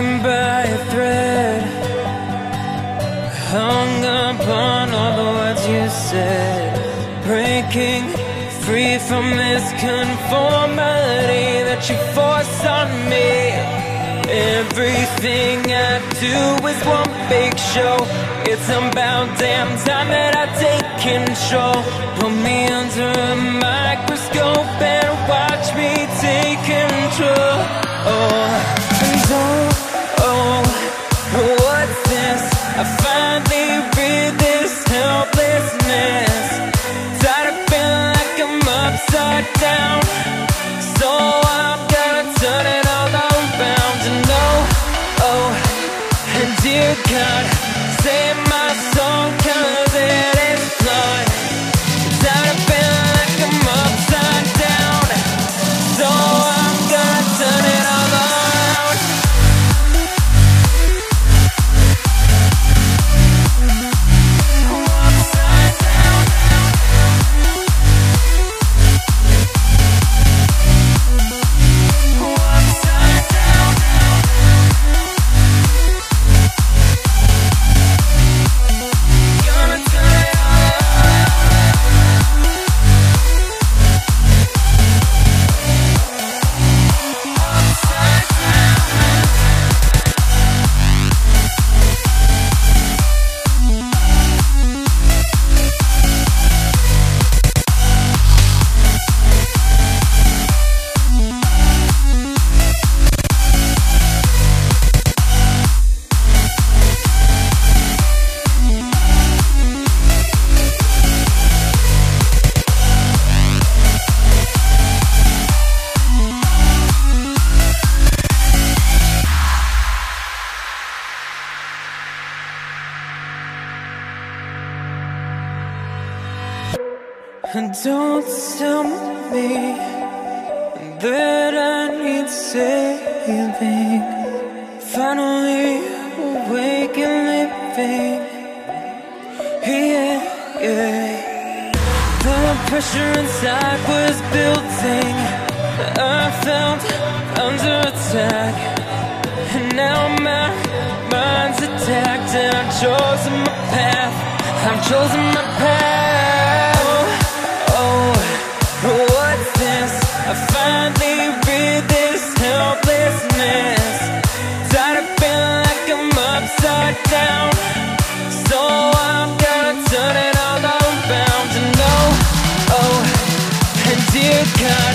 hanging by a thread, hung upon all the words you said, breaking free from this conformity that you force on me. Everything I do is one big show. It's about damn time that I take control. Put me under a microscope and watch me take control. What's this? I finally read this helplessness. Tired of feeling like I'm upside down, so I'm gonna turn it all around. And and dear God, save my soul, 'cause it is flawed. Tired of feeling like I'm upside down, so I'm gonna turn it all around. Upside down. Upside down. Gonna turn it all upside down. And don't tell me that I need saving. Finally awake and living. Yeah. The pressure inside was building. I felt under attack, and now my mind's attacked. And I've chosen my path. I've chosen my path. What's this? I finally read this helplessness. Tired of feeling like I'm upside down, so I'm gonna turn it all around. And and dear God,